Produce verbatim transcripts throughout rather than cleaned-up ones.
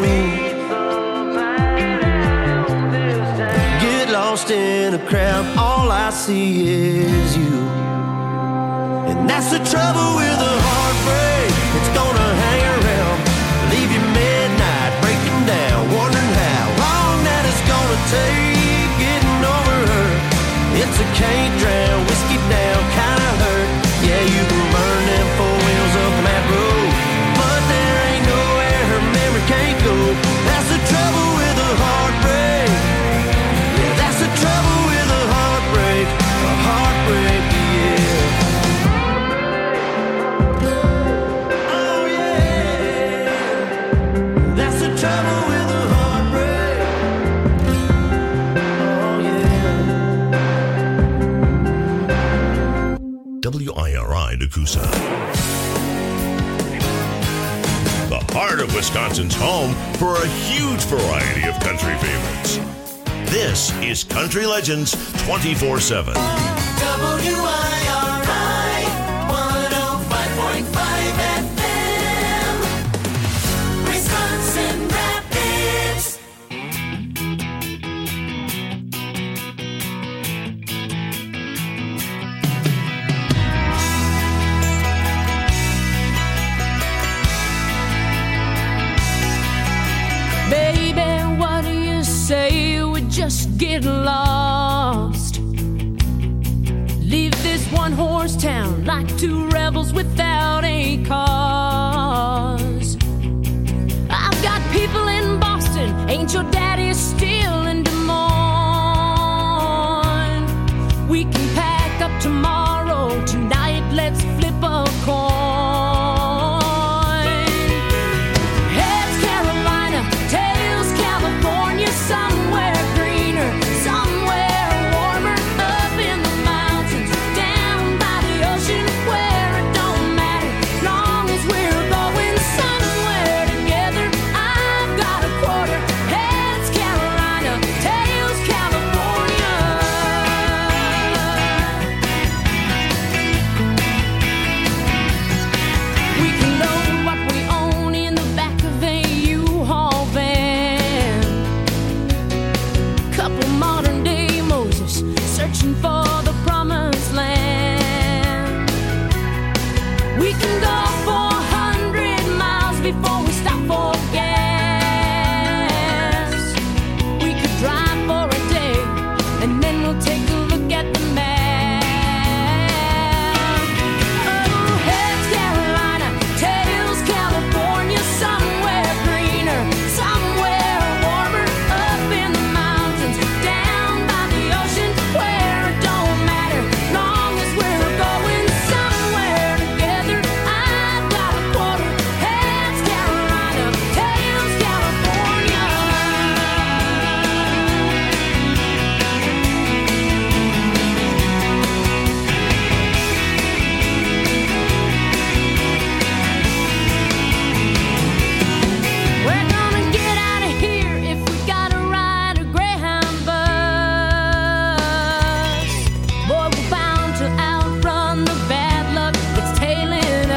Get lost in a crowd, all I see is you. And that's the trouble with a heartbreak. It's gonna hang around, leave you midnight, breaking down, wondering how long that it's gonna take getting over her. It's a can't drown, whiskey down kind of hurt. Yeah, you can burn them four wheels up on that road, but there ain't nowhere her memory can't go. That's the trouble with a heartbreak. Yeah, that's the trouble with a heartbreak. A heartbreak, yeah. Oh yeah, that's the trouble with a heartbreak. Oh yeah. W I R I Nakusa. The heart of Wisconsin's home for a huge variety of country favorites. This is Country Legends twenty-four seven. W I R I one oh five point five F M, Wisconsin Rapids. Baby, what do you say we just get lost? Leave this one horse town like two rebels without a cause. I've got people in Boston, ain't your daddy still in Des Moines? We can pack up tomorrow, tonight let's flip a coin. Heads Carolina, tails California, somewhere greener, somewhere warmer, up in the mountains, down by the ocean, where it don't matter, long as we're going somewhere together. I've got a quarter. Heads Carolina, tails California. We can load what we own in the back of a U-Haul van. Couple modern day Moses searching for the promised land. We can go four hundred miles before we stop for gas. We could drive for a day and then we'll take a look at the map. Oh, heads Carolina, tails California, somewhere greener, somewhere warmer, up in the mountains, down by the ocean, where it don't matter, long as we're going somewhere together. I've got a quarter. Heads Carolina, tails California. We're gonna get out of here if we gotta ride a Greyhound bus. Boy, we're bound to outrun the bad luck that's tailing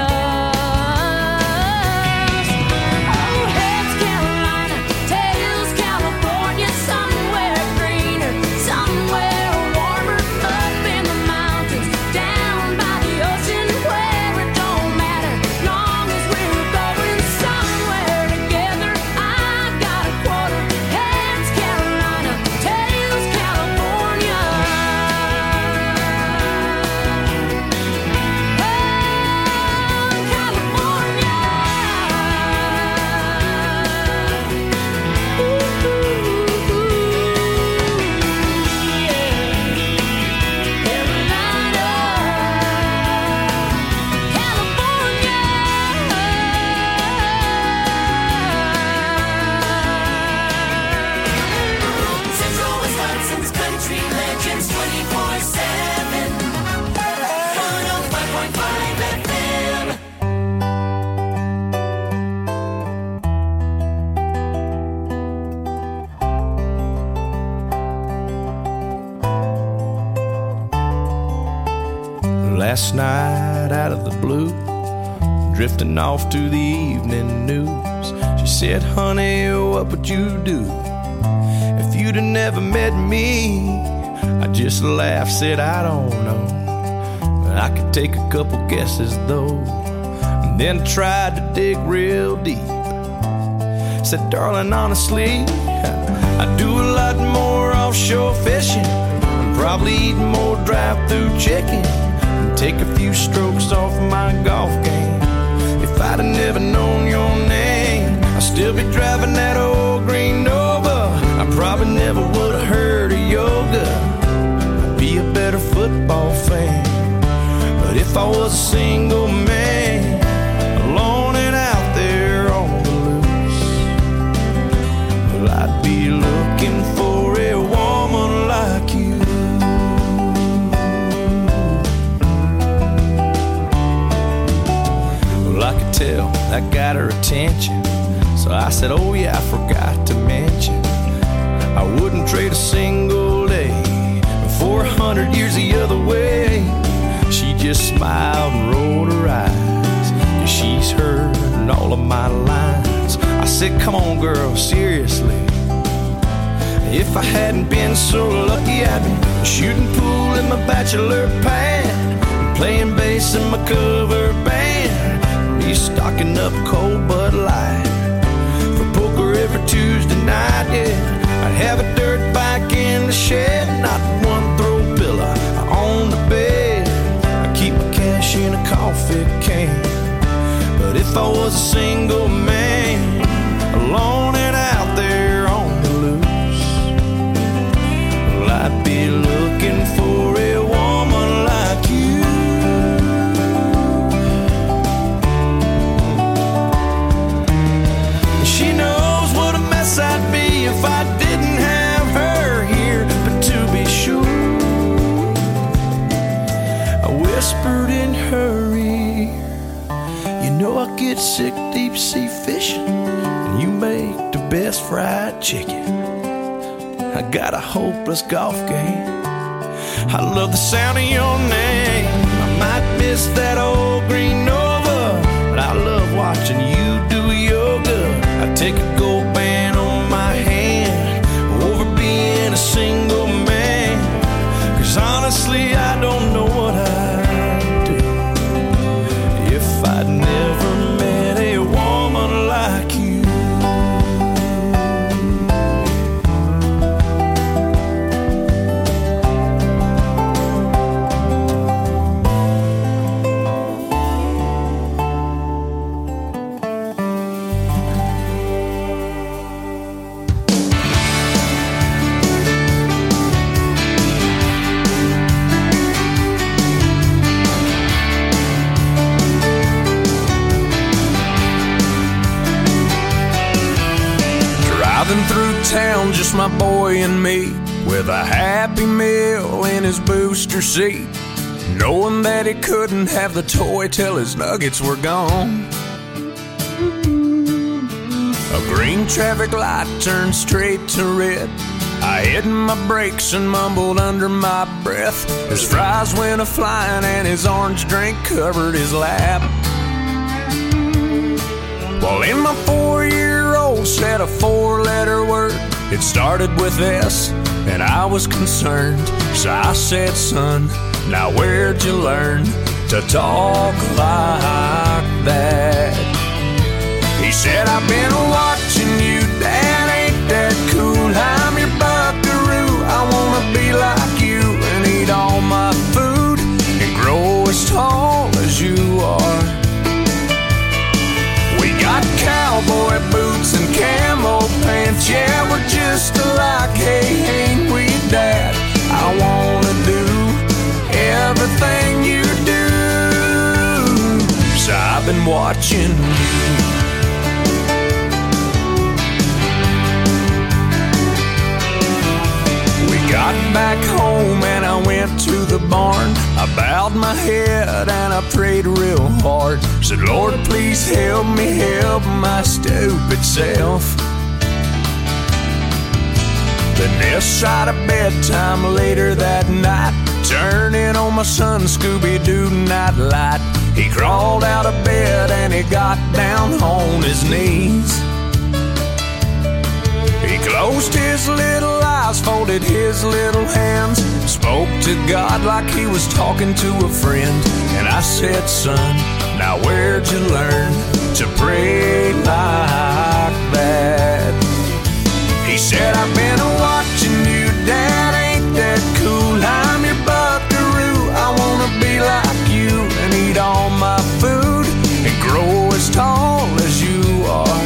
us. Oh, heads Carolina, tails California, somewhere greener, somewhere warmer, up in the mountains, down by the ocean, where it don't matter, long as we're going somewhere together. I've got a quarter. Heads Carolina, tails California. Oh, California. Ooh, ooh, yeah. Carolina, California. Central Wisconsin's Country Legends twenty-four seven, one oh five point five F M. Last night out of the blue, drifting off to the evening news, she said, honey, what would you do if you'd have never met me? I just laughed, said, I don't know, but I could take a couple guesses though. And then tried to dig real deep. Said, darling, honestly, I do a lot more offshore fishing, and probably eat more drive-through chicken, and take a few strokes off my golf game. If I'd have never known your name, I'd still be driving that old green Nova. I probably never would have heard of yoga. I'd be a better football fan. But if I was a single man, alone and out there on the loose, well, I'd be looking for a woman like you. Well, I could tell that got her attention, so I said, oh yeah, I forgot to mention, I wouldn't trade a single day for a hundred years the other way. She just smiled and rolled her eyes, and she's heard all of my lines. I said, come on girl, seriously, if I hadn't been so lucky, I'd be shooting pool in my bachelor pad, and playing bass in my cover band, be stocking up cold Bud Light for poker every Tuesday night, yeah. I'd have a dirt bike in the shed, not one throw pillow on the bed. I keep my cash in a coffee can. But if I was a single man, alone and out there on the loose, well, I'd be looking for a woman like you. She knows what a mess I'd be if I didn't have her here. But to be sure, I whispered in her ear, you know I get sick deep sea fishing, and you make the best fried chicken. I got a hopeless golf game, I love the sound of your name. I might miss that old green Nova, but I love watching you do yoga. I take a gold band on my hand over being a single man, 'cause honestly I don't know what I'd do if I'd never met a woman like you. Through town, just my boy and me, with a Happy Meal in his booster seat, knowing that he couldn't have the toy till his nuggets were gone. A green traffic light turned straight to red. I hit my brakes and mumbled under my breath. His fries went a-flying and his orange drink covered his lap. Well, in my four-year-old said a four-letter word. It started with S, and I was concerned. So I said, son, now where'd you learn to talk like that? He said, I've been watching you, Dad, ain't that cool? I'm your buckaroo, I wanna be like you and eat all my food and grow as tall as you are. We got cowboy boots and camo pants, yeah, we're just alike, hey, ain't we, Dad? I wanna do everything you do, so I've been watching you. We got back home and I went to the barn. I bowed my head and I prayed real hard. Said, Lord, please help me help my stupid self. Then this side of bedtime later that night, turning on my son Scooby-Doo nightlight. He crawled out of bed and he got down on his knees. Closed his little eyes, folded his little hands, spoke to God like he was talking to a friend. And I said, son, now where'd you learn to pray like that? He said, I've been watching you, Dad, ain't that cool? I'm your buckaroo, I wanna be like you and eat all my food and grow as tall as you are.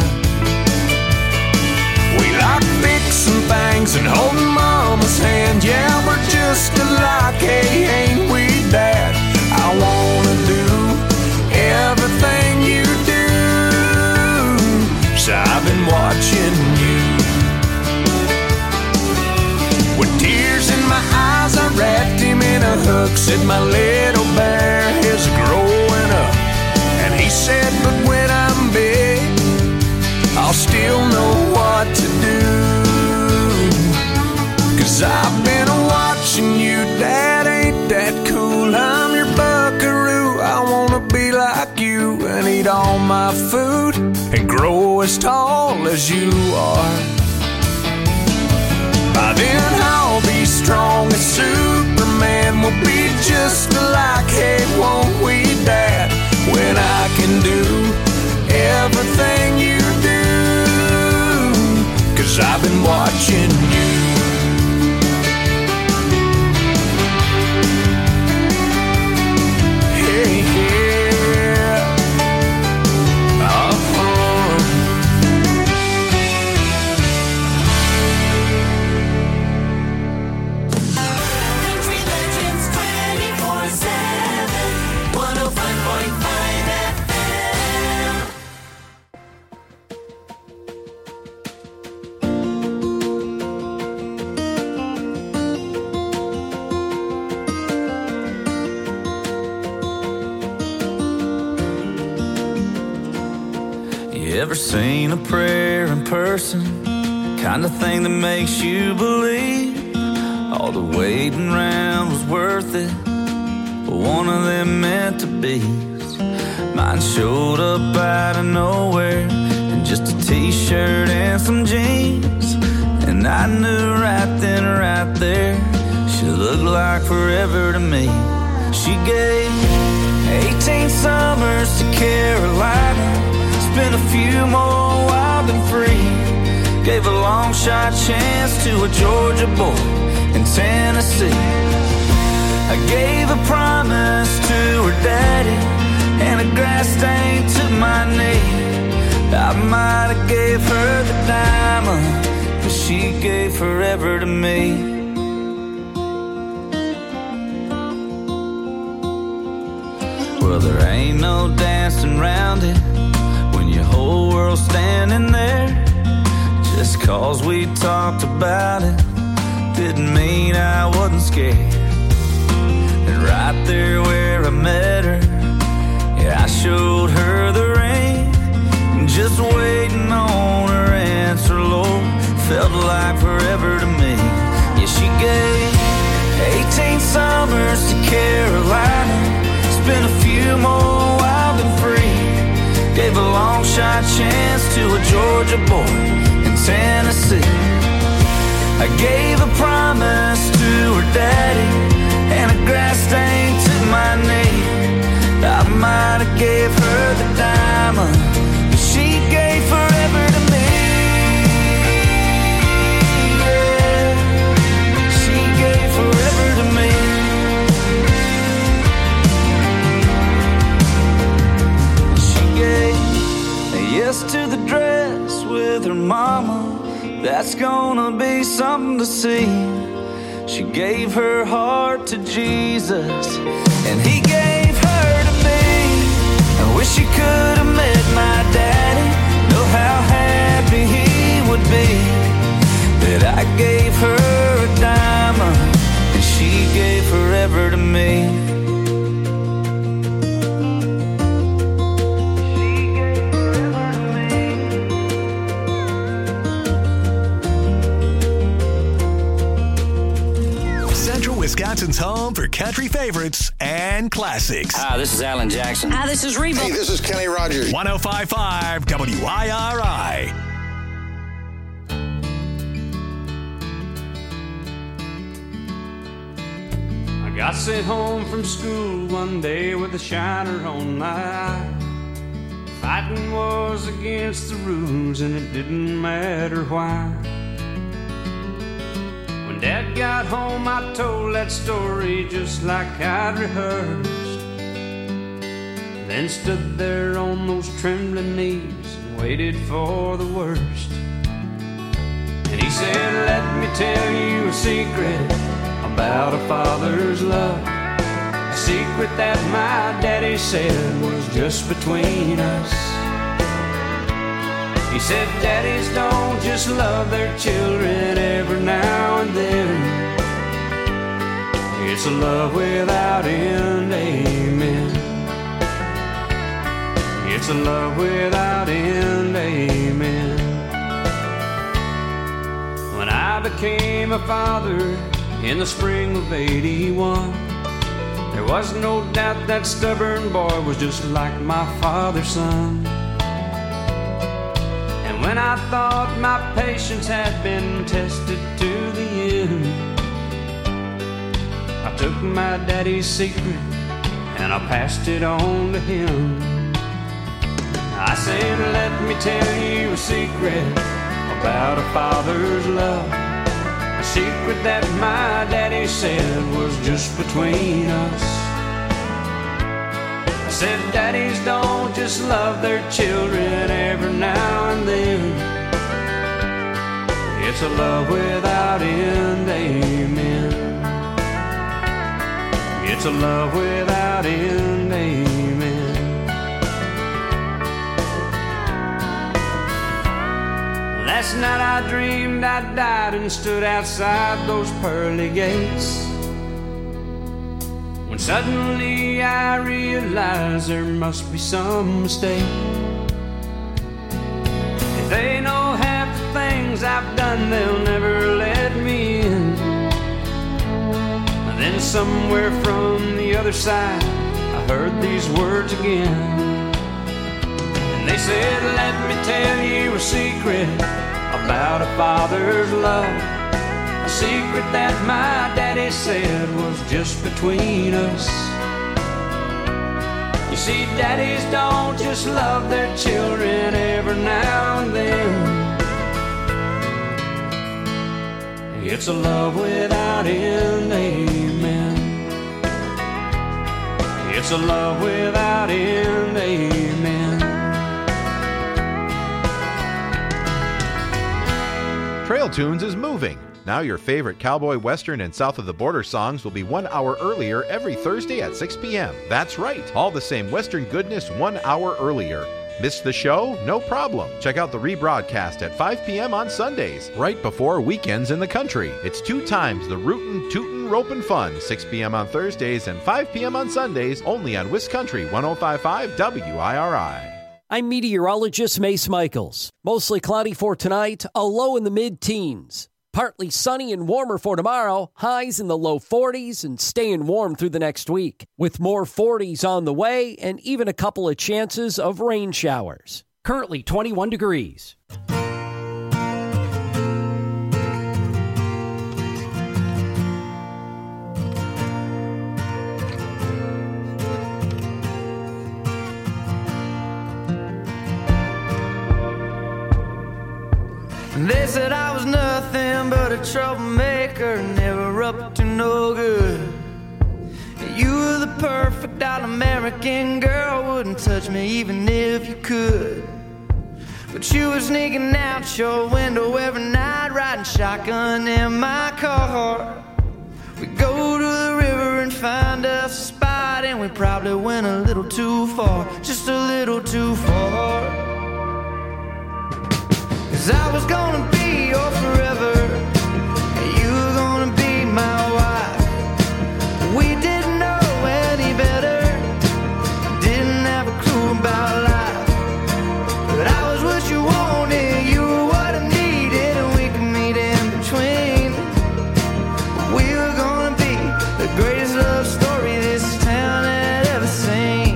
We like fixing things and holding Mama's hand. Yeah, we're just alike, hey, ain't we, Dad? I wanna do everything you do, so I've been watching you. With tears in my eyes, I wrapped him in a hook, said my little bear is growing up. And he said, but when I'm big, I'll still know what to do. Cause I've been watching you, Dad, ain't that cool? I'm your buckaroo, I wanna be like you and eat all my food and grow as tall as you are. By then I'll be strong as Superman, we'll be just alike, hey, won't we, Dad? When I can do everything you do, cause I've been watching you. Hey, yeah. Uh-huh. Country Legends twenty-four seven, one oh five point five F M. You ever seen a prayer in person? Kind of thing that makes you believe all the waiting around was worth it. One of them meant to be. Mine showed up out of nowhere in just a t-shirt and some jeans, and I knew right then, right there, she looked like forever to me. She gave eighteen summers to Carolina, spent a few more wild and free, gave a long shot chance to a Georgia boy in Tennessee. I gave a promise to her daddy and a grass stain to my knee. I might have gave her the diamond, but she gave forever to me. Well, there ain't no dancing around it when your whole world's standing there. Just cause we talked about it didn't mean I wasn't scared. And right there where I met her, yeah, I showed her the ring, just waiting on her answer, Lord, felt like forever to me. Yeah, she gave eighteen summers to Carolina, spent a few more wild and free, gave a long shot chance to a Georgia boy in Tennessee. I gave a promise to her daddy and a grass stain to my knee. I might have gave her the diamond, but she gave forever to me. Yeah, she gave forever to me. She gave a yes to the dress with her mama, that's gonna be something to see. She gave her heart to Jesus, and he gave her to me. I wish you could have met my daddy, know how happy he would be that I gave her a diamond and she gave forever to me. Wisconsin's home for country favorites and classics. Hi, this is Alan Jackson. Hi, this is Reba. Hey, this is Kenny Rogers. one oh five point five W I R I. got sent home from school one day with a shiner on my eye. Fighting was against the rules and it didn't matter why. When Dad got home I told that story just like I'd rehearsed. Then stood there on those trembling knees and waited for the worst. And he said, let me tell you a secret about a father's love. A secret that my daddy said was just between us. He said, daddies don't just love their children every now and then. It's a love without end, amen. It's a love without end, amen. When I became a father in the spring of eighty-one, there was no doubt that stubborn boy was just like my father's son. And when I thought my patience had been tested to the end, I took my daddy's secret and I passed it on to him. I said, let me tell you a secret about a father's love. A secret that my daddy said was just between us. I said, daddies don't just love their children every now and then. It's a love without end, amen. It's a love without end, amen. Last night I dreamed I died and stood outside those pearly gates, when suddenly I realized there must be some mistake. If they know half the things I've done, they'll never let me in. And then somewhere from the other side I heard these words again. And they said, let me tell you a secret about a father's love. A secret that my daddy said was just between us. You see, daddies don't just love their children every now and then. It's a love without end, amen. It's a love without end, amen. Trail Tunes is moving. Now your favorite cowboy, western, and south of the border songs will be one hour earlier every Thursday at six p.m. That's right, all the same western goodness one hour earlier. Missed the show? No problem. Check out the rebroadcast at five p.m. on Sundays, right before weekends in the country. It's two times the rootin', tootin', ropin' fun, six p.m. on Thursdays and five p.m. on Sundays, only on Wisconsin one oh five point five W I R I. I'm meteorologist Mace Michaels. Mostly cloudy for tonight, a low in the mid-teens. Partly sunny and warmer for tomorrow, highs in the low forties and staying warm through the next week, with more forties on the way and even a couple of chances of rain showers. Currently twenty-one degrees. They said I was nothing but a troublemaker, never up to no good. You were the perfect all-American girl, wouldn't touch me even if you could. But you were sneaking out your window every night, riding shotgun in my car. We go to the river and find us a spot, and we probably went a little too far, just a little too far. 'Cause I was gonna be your forever, and you were gonna be my wife. We didn't know any better, didn't have a clue about life. But I was what you wanted, you were what I needed, and we could meet in between. We were gonna be the greatest love story this town had ever seen.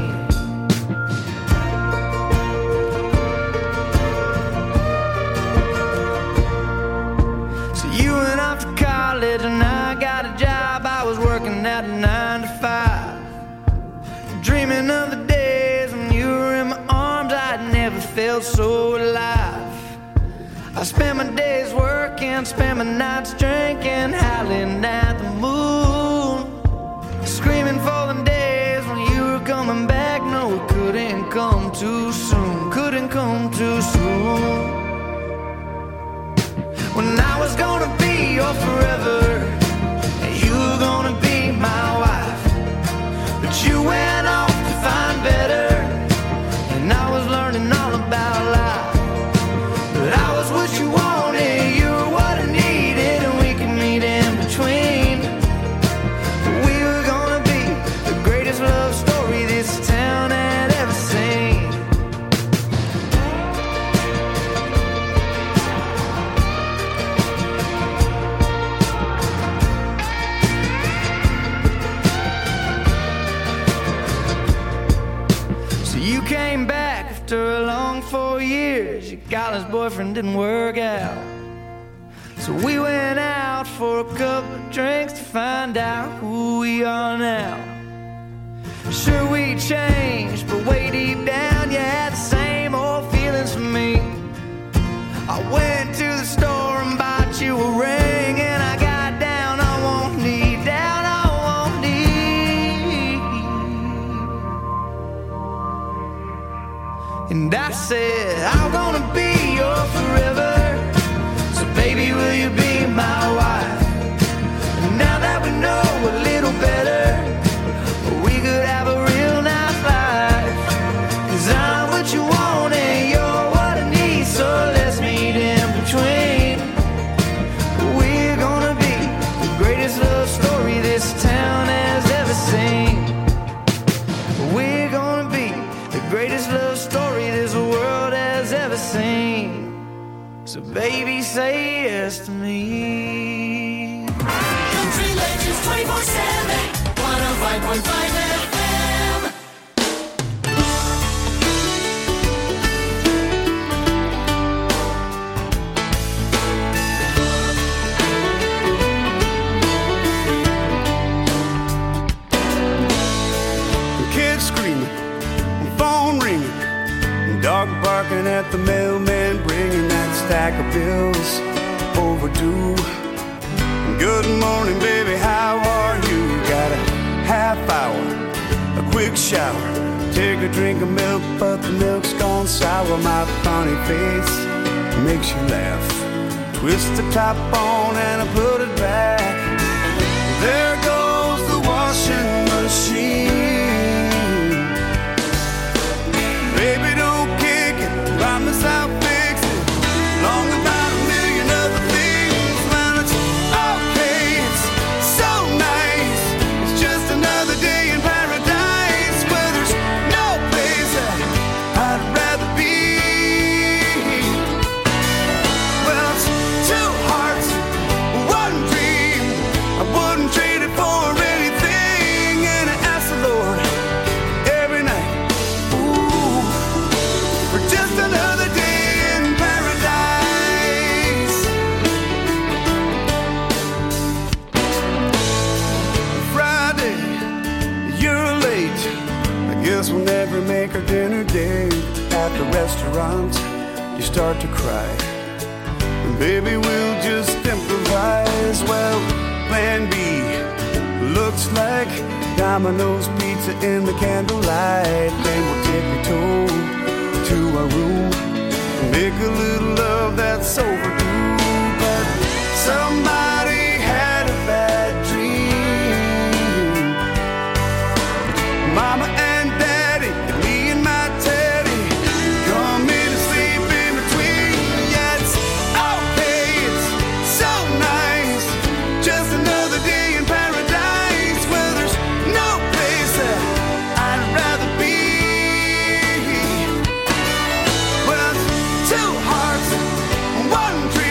days working, spend my nights drinking, howling at the moon, screaming for the days when you were coming back. No, it couldn't come too soon, couldn't come too soon. When I was gonna be your forever, and you were gonna be my wife, but you went off to find better, and I was learning all about life. But I was what you wanted, you were what I needed, and we could meet in between. We were gonna be the greatest love story this town had ever seen. So you came back after a long four years. Your college boyfriend didn't work out, so we went out for a couple of drinks to find out who we are now. Sure, we changed, but way deep down you had the same old feelings for me. I went to the store and bought you a ring, and I got down on one knee, down on one knee, and I said, I'm gonna be your forever, so baby, will you be my wife? And now that we know a little better, we could have a real nice life. 'Cause I'm what you want and you're what I need, so let's meet in between. We're gonna be the greatest love story this town has ever seen. We're gonna be the greatest love story this world has ever seen. So baby, say yes to me. Country Legends twenty-four seven, one oh five point five F M. Kids screaming, phone ringing, dog barking at the mailman, bringing that stack of bills overdue. Good morning, baby, how are you? Got a half hour, a quick shower, take a drink of milk, but the milk's gone sour. My funny face makes you laugh. Twist the top on and I put it back. There goes the washing machine. Baby, don't kick it, promise I'll fix it. Long about a million other things, man, it's okay, it's so nice. It's just another day in paradise, where there's no place that I'd rather be. Well, it's two hearts, one dream. I wouldn't trade it for anything, and I ask the Lord every night, ooh, for just another day in paradise. Friday, you're late. I guess we'll never make our dinner date. At the restaurant, you start to cry. And baby, we'll just improvise. Well, plan B looks like Domino's pizza in the candlelight. Then we'll take a tour to our room, make a little love that's overdue. But somebody had a bad dream. Mama and Daddy, me and my Teddy, come in and sleep in between. Yeah, it's okay, it's so nice. Just another day in paradise, where there's no place that I'd rather be. Well, two hearts, one dream.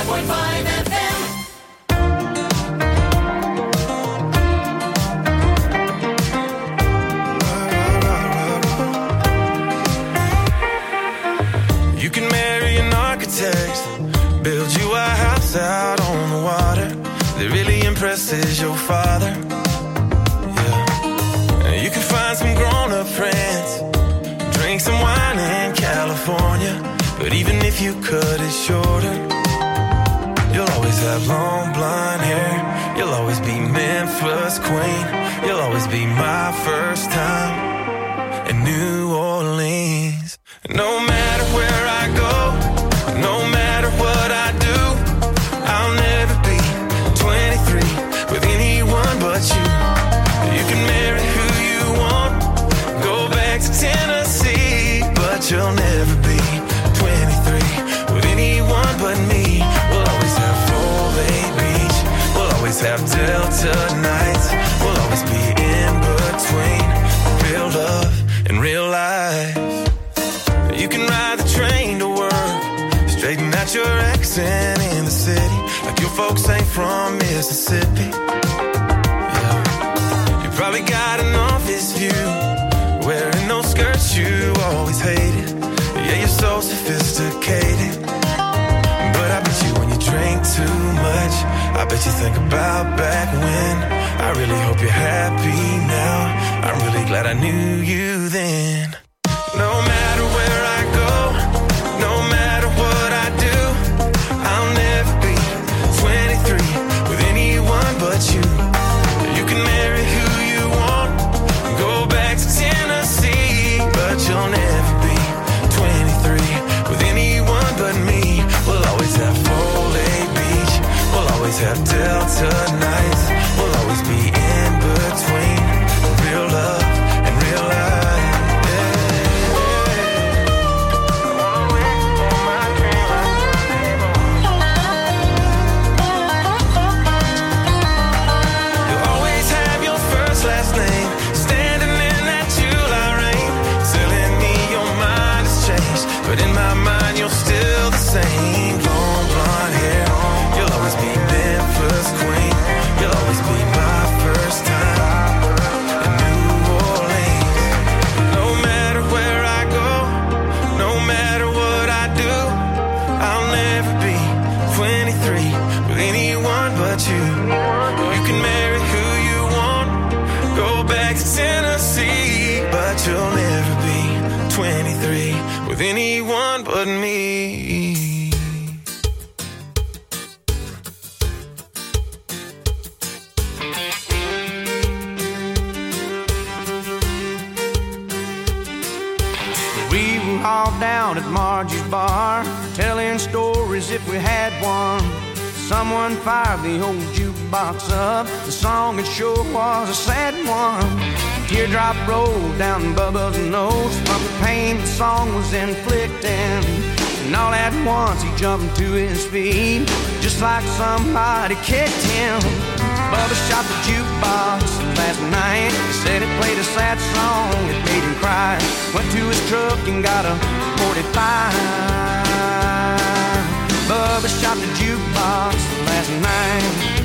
point five F M. You can marry an architect, build you a house out on the water that really impresses your father. Yeah. You can find some grown-up friends, drink some wine in California, but even if you cut it shorter, you'll always have long blonde hair. You'll always be Memphis queen. You'll always be my first time in New Orleans. No matter where I go, no matter what I do, I'll never be twenty-three with anyone but you. You can marry who you want, go back to Tennessee, but you'll never be twenty-three with anyone but me. We'll always have Full Bay Beach, we'll always have Delta nights, we'll always be in between real love and real life. You can ride the train to work, straighten out your accent in the city, like your folks ain't from Mississippi. Yeah. You probably got an office view, wearing those skirts you always hated. Yeah, you're so sophisticated, but I bet you when you drink too much, I bet you think about back when. I really hope you're happy now. I'm really glad I knew you then. No matter where I go, no matter what I do, I'll never be twenty-three with anyone but you. You can marry who you want, go back to Tennessee, but you'll never be twenty-three with anyone but me. We'll always have Full Bay Beach, we'll always have Delta nights, we'll always be in between real love and real life. But in my mind, you're still the same. Long blonde hair, you'll always be Memphis queen. You'll always be my first time in New Orleans. No matter where I go, no matter what I do, I'll never be twenty-three with anyone but you. You can marry who you want, go back to Tennessee, but you'll never be twenty-three with anyone but me. We were all down at Margie's bar, telling stories if we had one. Someone fired the old jukebox up. The song it sure was a sad one. Teardrop rolled down Bubba's nose from the pain the song was inflicting. And all at once he jumped to his feet, just like somebody kicked him. Bubba shot the jukebox last night. He said it played a sad song, it made him cry. Went to his truck and got a forty-five. Bubba shot the jukebox last night.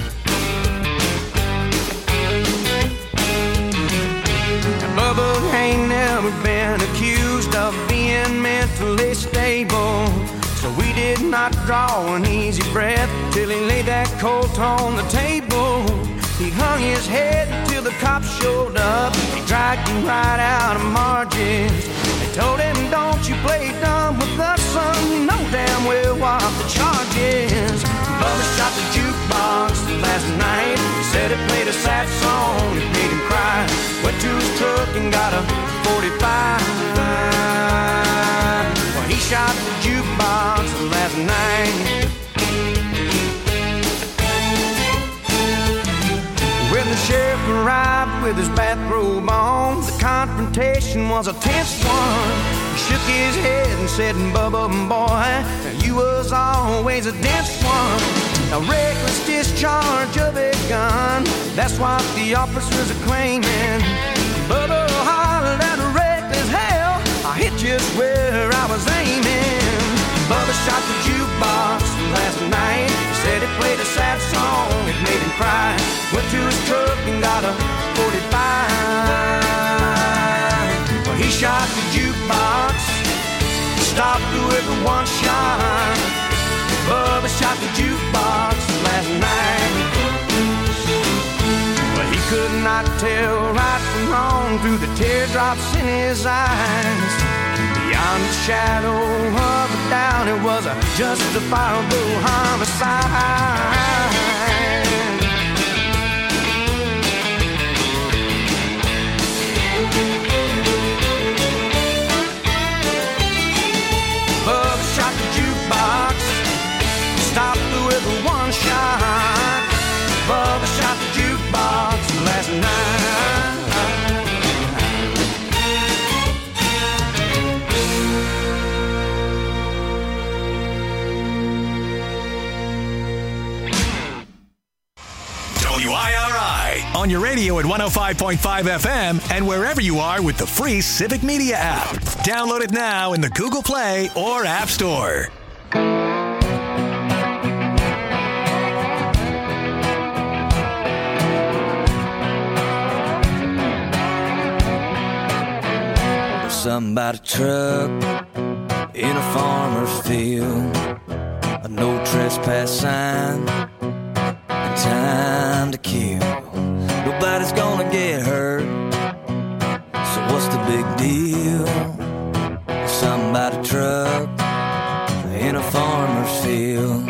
Bubba ain't never been accused of being mentally stable, so we did not draw an easy breath till he laid that Colt on the table. He hung his head till the cops showed up. He dragged him right out of Margie's. They told him, don't you play dumb with us, son. You know damn well what the charge is. Bubba shot the jukebox last night. He said it played a sad song, it made him cry. Went to his truck and got a forty-five. Well, he shot the jukebox last night. When the sheriff arrived with his bathrobe on, the confrontation was a tense one. He shook his head and said, Bubba, boy, you was always a dense one. A reckless discharge of a gun, that's what the officers are claiming. Bubba hollered at a reckless hell, I hit just where I was aiming. Bubba shot the jukebox last night. with one shot. Bubba shot the jukebox last night. But he could not tell right from wrong through the teardrops in his eyes. Beyond the shadow of a doubt, it was a justifiable homicide. Bub shot the jukebox, stopped with one shot. Bub shot the jukebox last night. W I R I on your radio at one oh five point five F M and wherever you are with the free Civic Media app. Download it now in the Google Play or App Store. Something about a truck in a farmer's field, a no trespass sign, and time to kill. Nobody's gonna get hurt, so what's the big deal? Something about a truck in a farmer's field,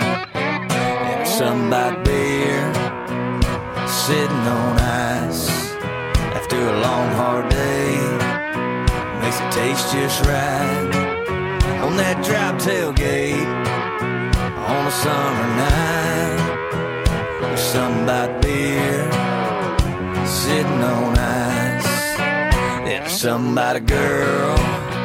and something about beer sitting on ice after a long hard day. Makes it taste just right on that drop tailgate on a summer night. There's something about beer sitting on ice. And there's something about a girl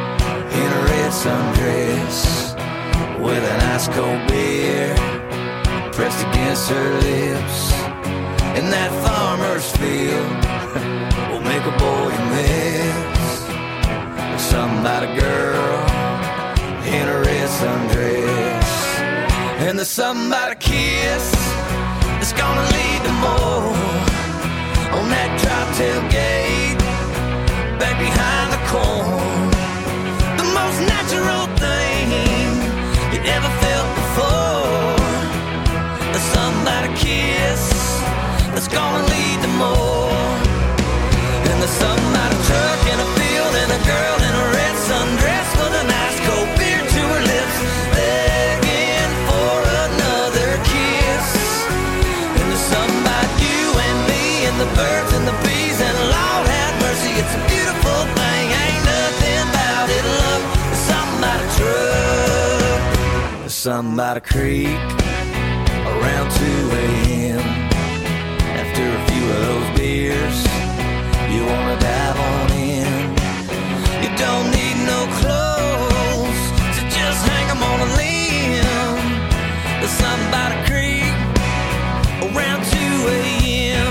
in a red sundress with an ice cold beer pressed against her lips. And that farmer's field will make a boy miss. Something about a girl in a red sundress. And there's something about a kiss that's gonna lead to more on that drop tailgate back behind the corn. The most natural thing you ever felt before. There's something about a kiss that's gonna lead to more. And there's something about a truck in a field and a girl in a red sundress with an ice cold beer to her lips, begging for another kiss. And there's something about you and me and the birds and the bees, and Lord have mercy, it's a beautiful thing. Ain't nothing about it, love. There's something about a truck. There's something about a creek around two a.m. After a few of those beers, you wanna dive on in. You don't need no clothes, so just hang 'em on a limb. There's something about a creek around two a.m.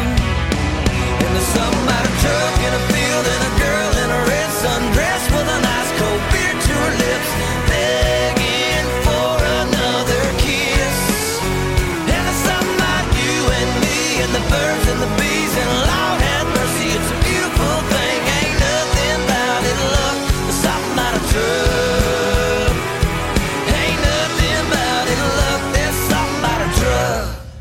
And there's something about a truck in a field and a girl in a red sundress with an ice cold beer to her lips, begging for another kiss. And there's something about you and me and the birds and the bees, and Lord have mercy, it's a beautiful thing. Ain't nothing about it, love. There's something about a truck. Ain't nothing about it, love. There's something about a truck.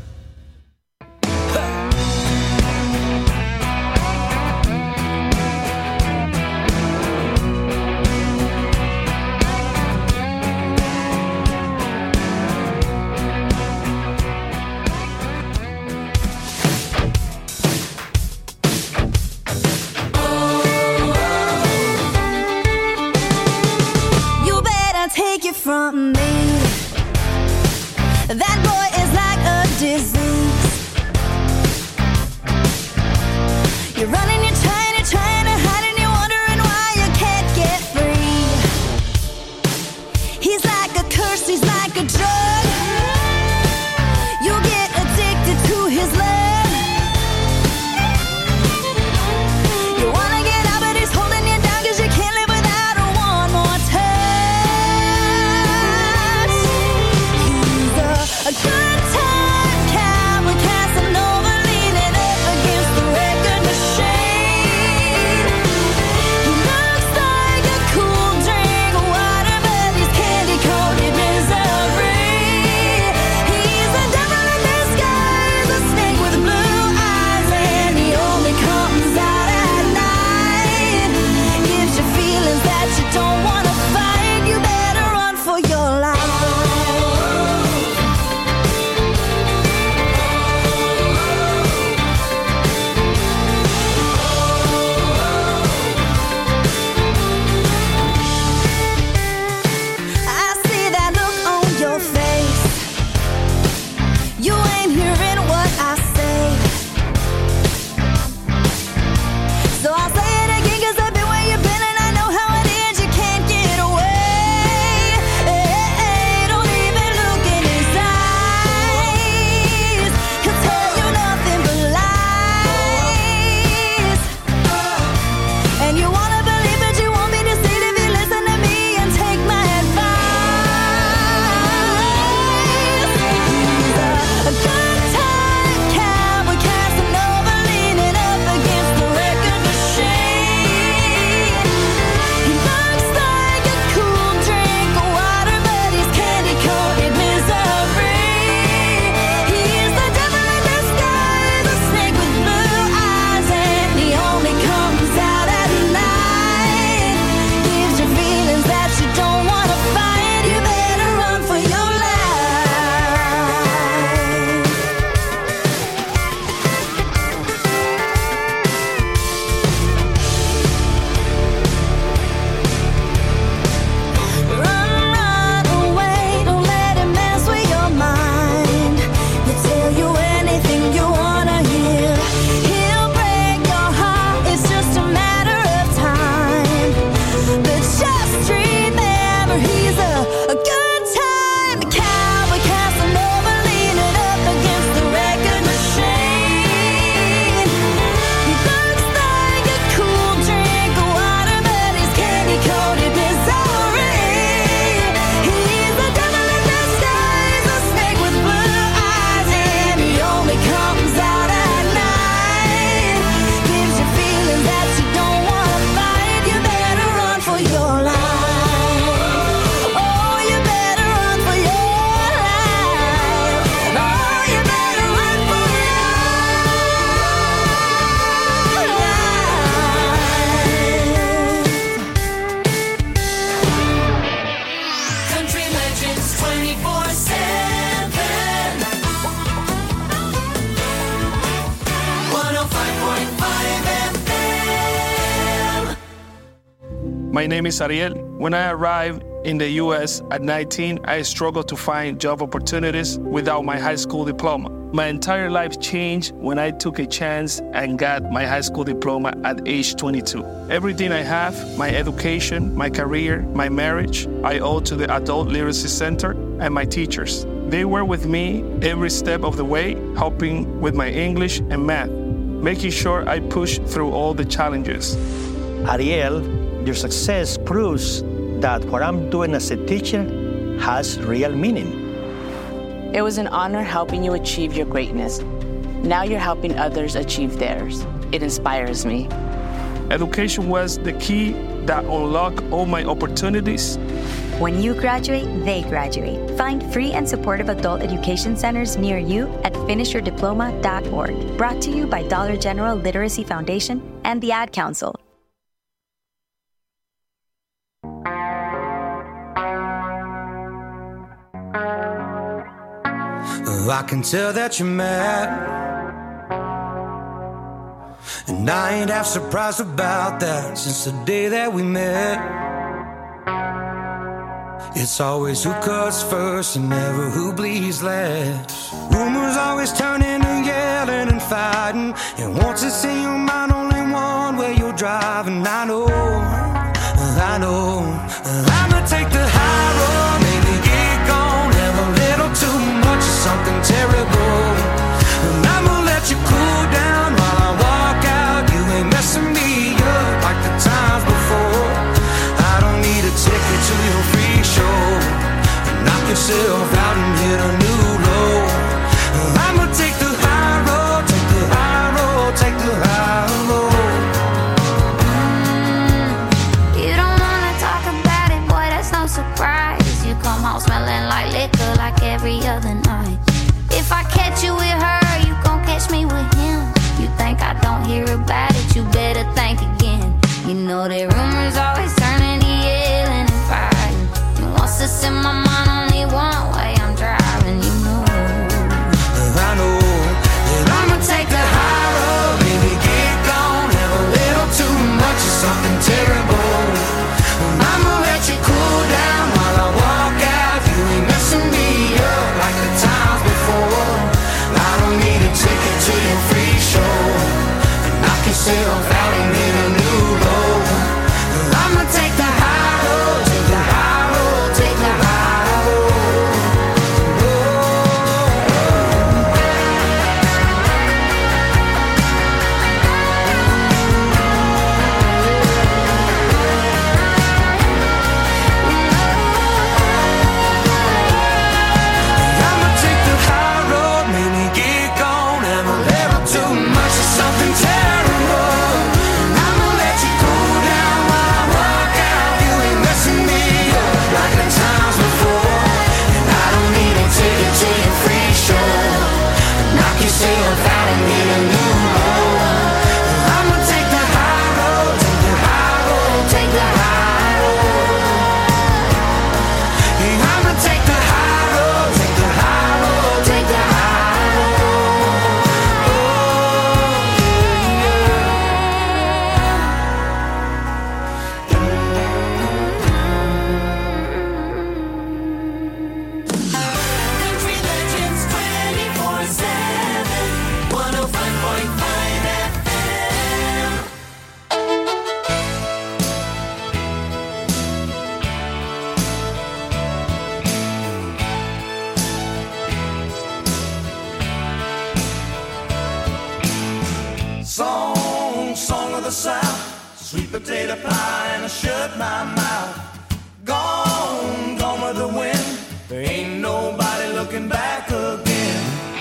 You better take it from me. That boy is like a disease. You're running, you're trying, you're trying to hide, and you're wondering why you can't get free. He's like a curse, he's like a drug. You get addicted to his love. You wanna get out, but he's holding you down 'cause you can't live without her one more touch. He's a, a good time cowboy, Casanova, leaning up against the record machine. My name is Ariel. When I arrived in the U S at nineteen, I struggled to find job opportunities without my high school diploma. My entire life changed when I took a chance and got my high school diploma at age twenty-two. Everything I have, my education, my career, my marriage, I owe to the Adult Literacy Center and my teachers. They were with me every step of the way, helping with my English and math, making sure I push through all the challenges. Ariel, your success proves that what I'm doing as a teacher has real meaning. It was an honor helping you achieve your greatness. Now you're helping others achieve theirs. It inspires me. Education was the key that unlocked all my opportunities. When you graduate, they graduate. Find free and supportive adult education centers near you at finish your diploma dot org. Brought to you by Dollar General Literacy Foundation and the Ad Council. I can tell that you're mad, and I ain't half surprised about that. Since the day that we met, it's always who cuts first and never who bleeds last. Rumors always turn into yelling and fighting, and once it's in your mind, only one way you're driving. I know, I know, I'ma take the high road, maybe get gone, have a little too much of something terrible, and I'ma let you cool down while I walk out. You ain't messing me up like the times before. I don't need a ticket to your free show. Knock yourself out and hit a new low. I'ma take the high road, take the high road, take the high road. You don't wanna talk about it, boy, that's no surprise. You come home smelling like liquor like every other night. If I catch you with her, you gon' catch me with him. You think I don't hear about it, you better think again. You know that rumors always turn into yelling and fighting. And once it's in my mind, only one way I'm driving, you know. I know that I'ma take the high road, baby, get gone, have a little too much of something terrible. I'ma let you cool down while I walk out. You ain't messing me up like the times before. I don't need a ticket to your free show. Knock yourself out and hit a new low. I'ma take the high road, take the high road, take the high road. I'ma take the high road, maybe get gone, have a little too much of something terrible. I'ma let you cool down while I walk out. You ain't messing me up like the times before. And I don't need a ticket to your free show. Knock yourself out and hit a new low. I'ma take the high road, take the high road, take the high road. Yeah, I'ma take the high road, take the high road, take the high road. Country Legends twenty-four seven, one oh five point five F M. Song, song of the South, sweet potato pie and I shut my mouth. Gone, gone with the wind, there ain't nobody looking back again.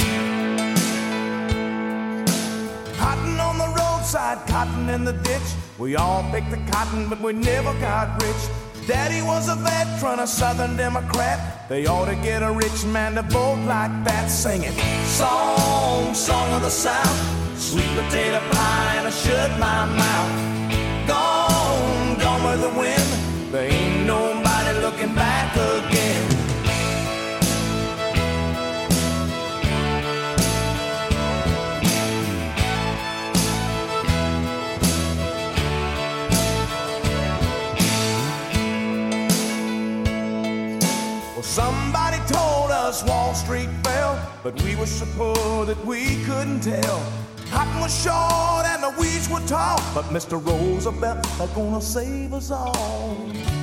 Cotton on the roadside, cotton in the ditch. We all picked the cotton, but we never got rich. Daddy was a veteran, a Southern Democrat. They ought to get a rich man to vote like that, singing song, song of the South, sweet potato pie and I shut my mouth. Gone, gone with the wind, there ain't nobody looking back again. street fell, but we were so poor that we couldn't tell. Cotton was short and the weeds were tall, but Mister Roosevelt is gonna save us all.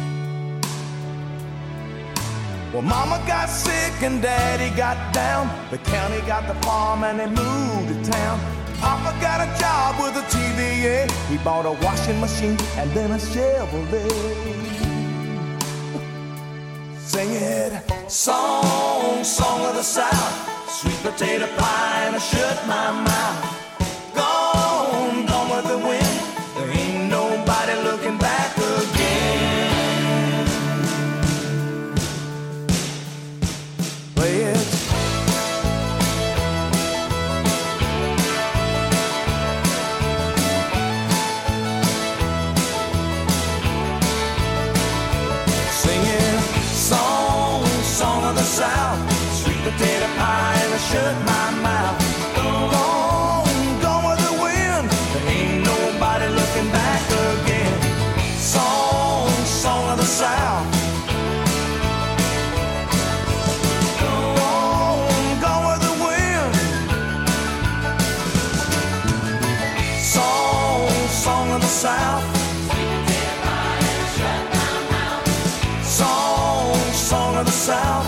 Well, Mama got sick and Daddy got down. The county got the farm and they moved to town. Papa got a job with a T V A. He bought a washing machine and then a Chevrolet. Sing it, song, song of the South, sweet potato pie and I shut my mouth. Gone, gone with the wind, there ain't nobody looking back again. Play it. South, sweet potato pie and I shut my mouth. Gone, gone with the wind, there ain't nobody looking back again. Song, song of the South. Gone, gone with the wind. Song, song of the South. Sweet potato pie and I shut my mouth. Song, song of the South.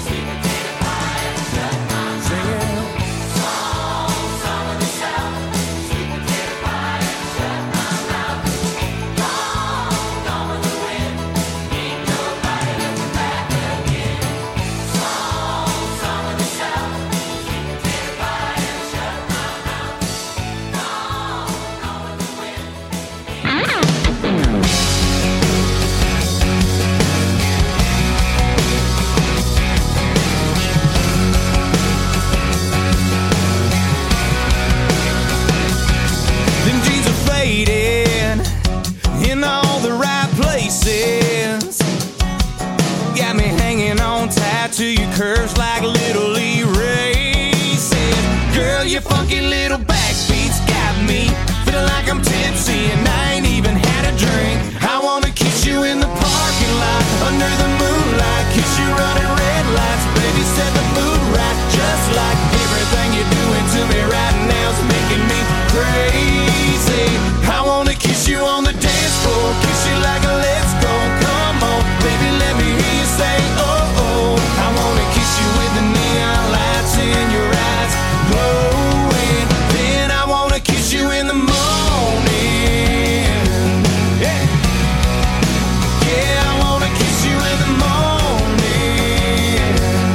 In all the right places, got me hanging on tight to your curves like little erases. Girl, your funky little backbeats got me feeling like I'm tipsy and I ain't even had a drink. I wanna kiss you in the parking lot under the moonlight, kiss you running red lights, baby, set the mood right, just like everything you're doing to me right now's making me crazy. I wanna kiss you on the dance floor, kiss you like a let's go, come on, baby, let me hear you say, oh, oh. I wanna kiss you with the neon lights in your eyes glowing, then I wanna kiss you in the morning, yeah, yeah, I wanna kiss you in the morning.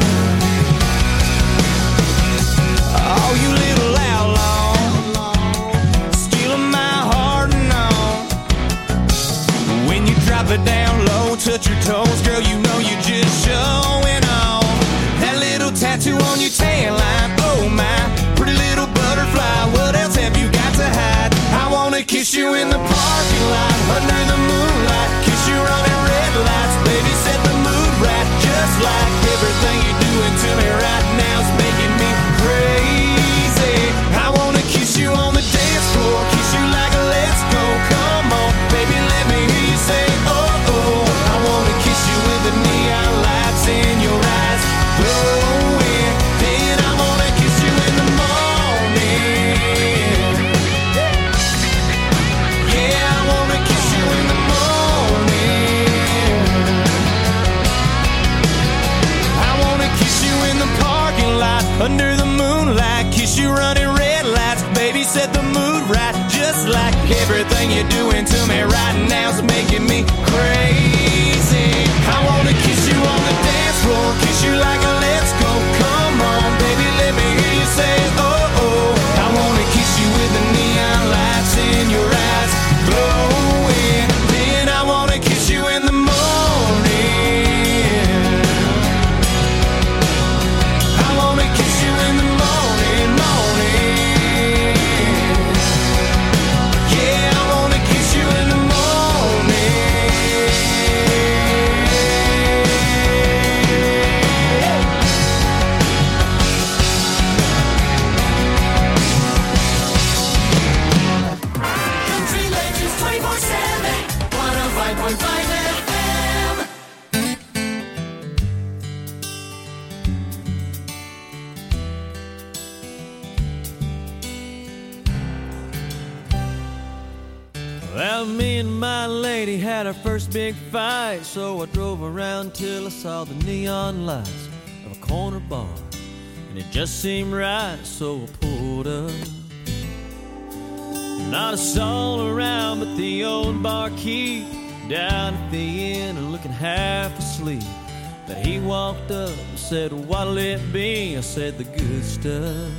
Oh, you little outlaw, stealing my heart and all. When you drop it down low, touch your toes, girl, you know you're just showing off. That little tattoo on your tan line, oh my, pretty little butterfly, what else have you got to hide? I wanna kiss you in the parking lot, under the moonlight, kiss you running red lights, baby, set the mood right, just like everything you're doing to me right now's making me crazy. I wanna kiss you on the dance floor, kiss you like a let's go, come on, baby, let me hear you say, oh, oh. I wanna kiss you with the neon lights in your eyes glowing, then I wanna kiss you in the morning. Yeah, I wanna kiss you in the morning. I wanna kiss you in the parking lot, under the moonlight, kiss you running red lights, baby, set the mood right, just like everything you're doing to me right now's making me crazy. I wanna kiss you on the dance floor, kiss you like a let's go, come on, baby, let me hear you say, oh, oh. I wanna kiss you with the neon lights in your eyes glowing, then I wanna kiss you in the morning. I wanna kiss you in the morning, morning. Yeah, I wanna kiss you in the morning. Well, me and my lady had our first big fight, so I drove around till I saw the neon lights of a corner bar, and it just seemed right, so I pulled up. Not a soul around but the old barkeep down at the inn looking half asleep. But he walked up and said, what'll it be? I said, the good stuff.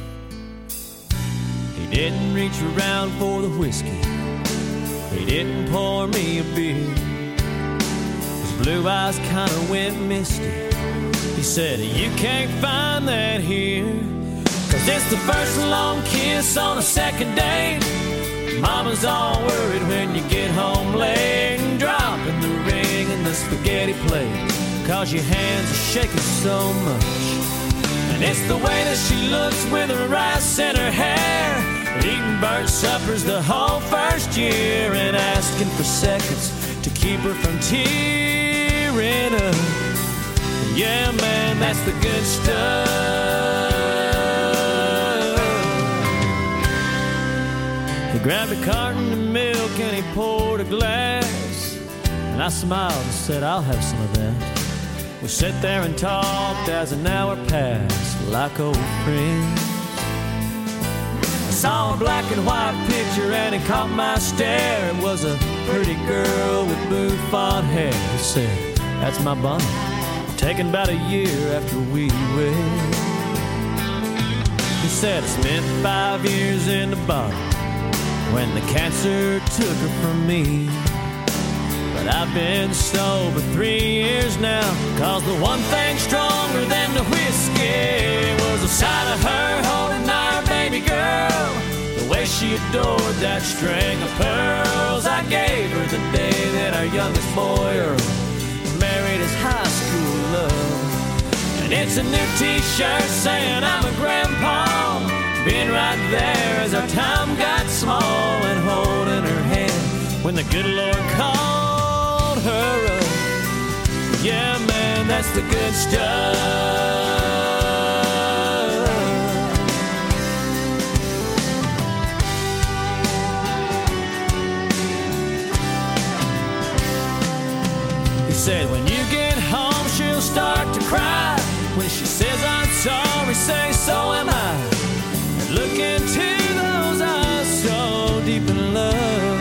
He didn't reach around for the whiskey, he didn't pour me a beer. His blue eyes kind of went misty. He said, you can't find that here, 'cause it's the first long kiss on a second date. Mama's all worried when you get home late, and dropping the ring in the spaghetti plate, 'cause your hands are shaking so much. And it's the way that she looks with her rice in her hair, eating burnt suppers the whole first year, and asking for seconds to keep her from tearing up. Yeah, man, that's the good stuff. He grabbed a carton of milk and he poured a glass, and I smiled and said, I'll have some of that. We sat there and talked as an hour passed like old friends. I saw a black and white picture and it caught my stare. It was a pretty girl with bouffant hair. He said, that's my bonnet, taken about a year after we wed. He said, I spent five years in the bottle when the cancer took her from me. But I've been sober three years now, 'cause the one thing stronger than the whiskey was the sight of her holding our baby girl, the way she adored that string of pearls I gave her the day that our youngest boy Earl married his high school love. And it's a new t-shirt saying I'm a grandpa, being right there as our time got small, and holding her hand when the good Lord called her up. Yeah, man, that's the good stuff. He said, when you get home, she'll start to cry. When she says I'm sorry, say so am I. And look into those eyes so deep in love,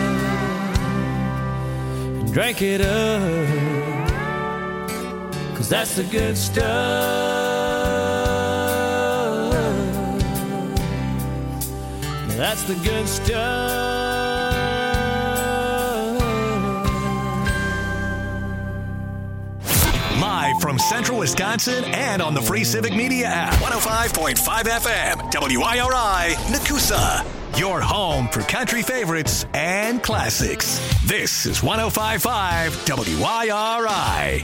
and drink it up, 'cause that's the good stuff. That's the good stuff. Live from Central Wisconsin and on the free Civic Media app. one oh five point five F M, W I R I, Nakusa. Your home for country favorites and classics. This is one oh five point five W I R I.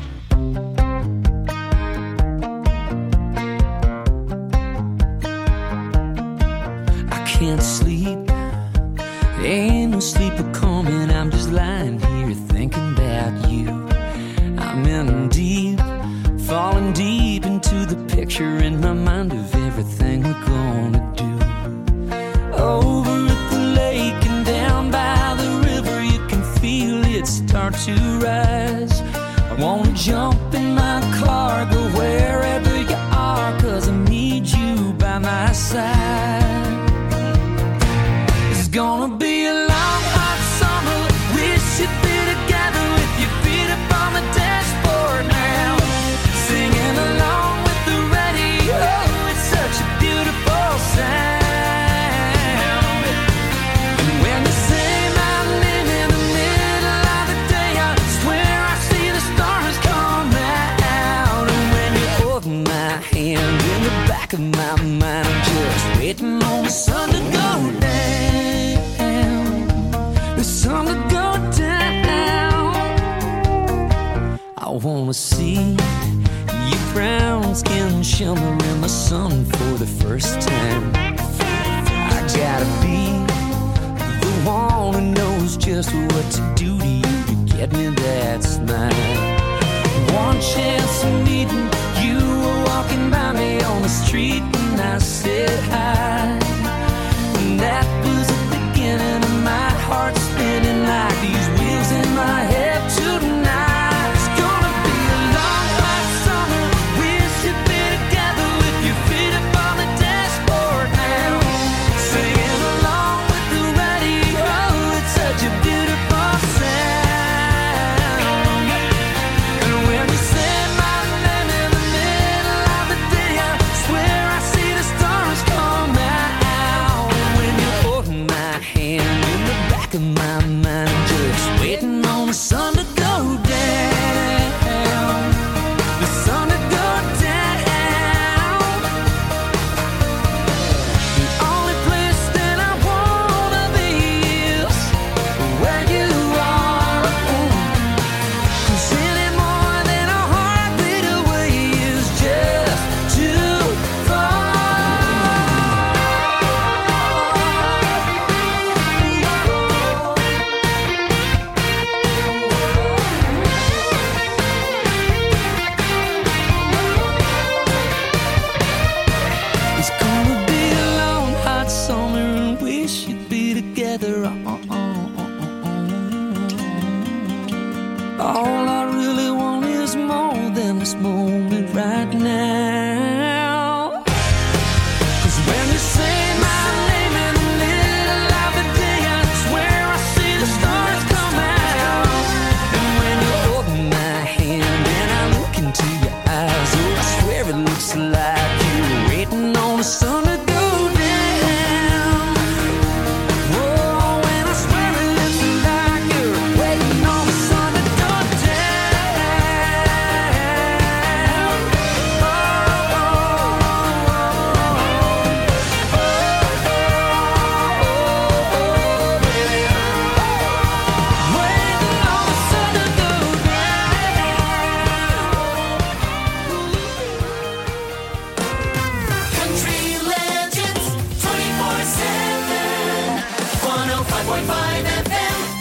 I can't sleep. Ain't no sleeper coming. I'm just lying here thinking about you. I'm in deep, falling deep into the picture in my mind of everything we're gonna do. Over at the lake and down by the river, you can feel it start to rise. I wanna jump in my car, go wherever you are, 'cause I need you by my side. It's gonna be a long, hot summer. Wish you'd be together with your feet up on the dashboard now, singing along with the radio. It's such a beautiful sound. And when you say my name in the middle of the day, I swear I see the stars come out. And when you hold my hand in the back of my mind, I'm just waiting on the sun to go down. The sun to go down. I wanna see your brown skin shimmer in the sun for the first time. I gotta be the one who knows just what to do to you to get me that smile. One chance of meeting you, were walking by me on the street and I said hi. And that was the beginning of my heart spinning. I sun to go down. Oh, and I swear it looks like you're waiting on the sun to go down. Oh, oh, waiting on the sun to go Country Legends twenty-four seven, one oh five point five F M.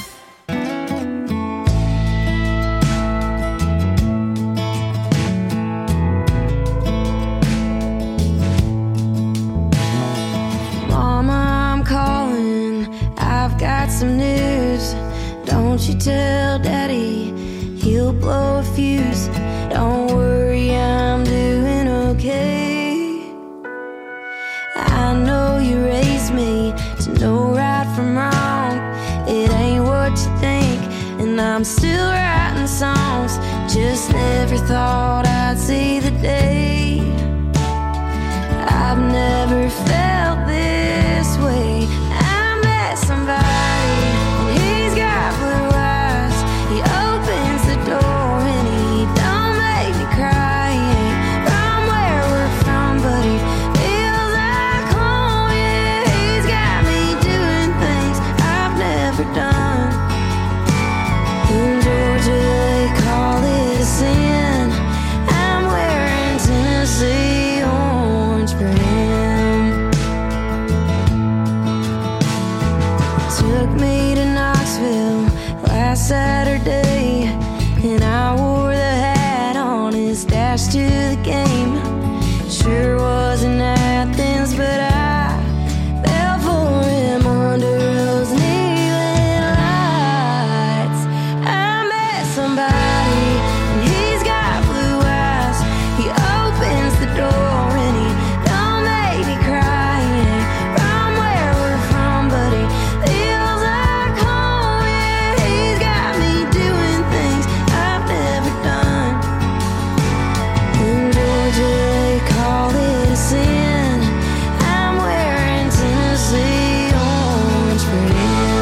Mama, I'm calling. I've got some news. Don't you tell Daddy, he'll blow a fuse. Don't worry, I'm doing okay. I know you raised me to know right from wrong. It ain't what you think, and I'm still writing songs. Just never thought I'd see the day. I've never felt this way. I met somebody, and he's got blue eyes. He opens the door, and he don't make me cry. He ain't from where we're from, but he feels like home. Yeah, he's got me doing things I've never done. In Georgia, they call it a sin. I'm wearing Tennessee orange for him. Took me to Knoxville last Saturday, and I wore the hat on his dash to the game. Sure was in Athens, but I fell for him under those neon lights. I met somebody, and he's got blue eyes. He opens the door, and he don't make me cry. He ain't from where we're from, but he feels like home. Yeah, he's got me doing things I've never done. In Georgia, they call it a sin. I'm wearing Tennessee orange for him.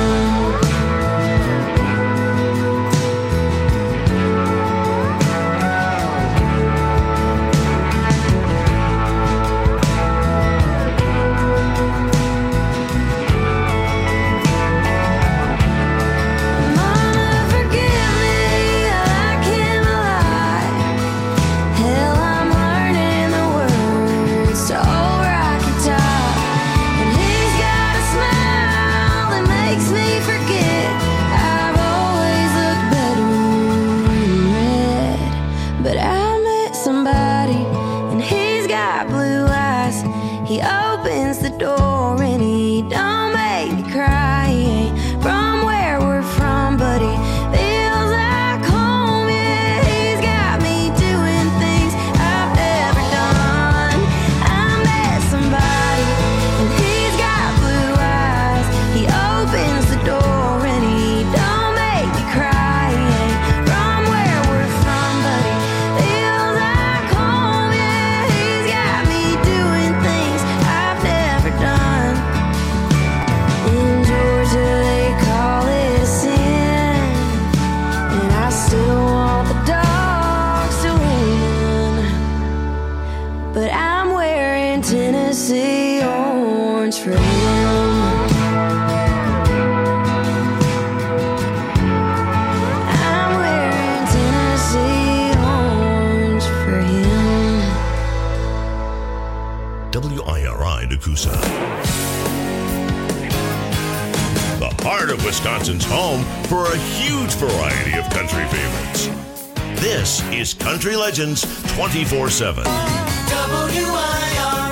Mama, forgive me, I can't lie. Hell, I'm learning the words to Old Rocky Top. And he's got a smile that makes me forget I've always looked better in red. But I met somebody, and he's got blue eyes. He opens the door, and he don't make me cry. He ain't from where we're from, but he feels like home. Yeah, he's got me doing things I've never done. I met somebody, and he's got blue eyes. He opens the door, and he don't make me cry. He ain't from where we're from, but he feels like home. Yeah, he's got me doing things I've never done. In Georgia, they call it a sin, and I still want the dogs to win. But I'm wearing Tennessee orange for him. I'm wearing Tennessee orange for him. W I R I Nakusa. The heart of Wisconsin's home for a huge variety of country favorites. This is Country Legends twenty-four seven. W I R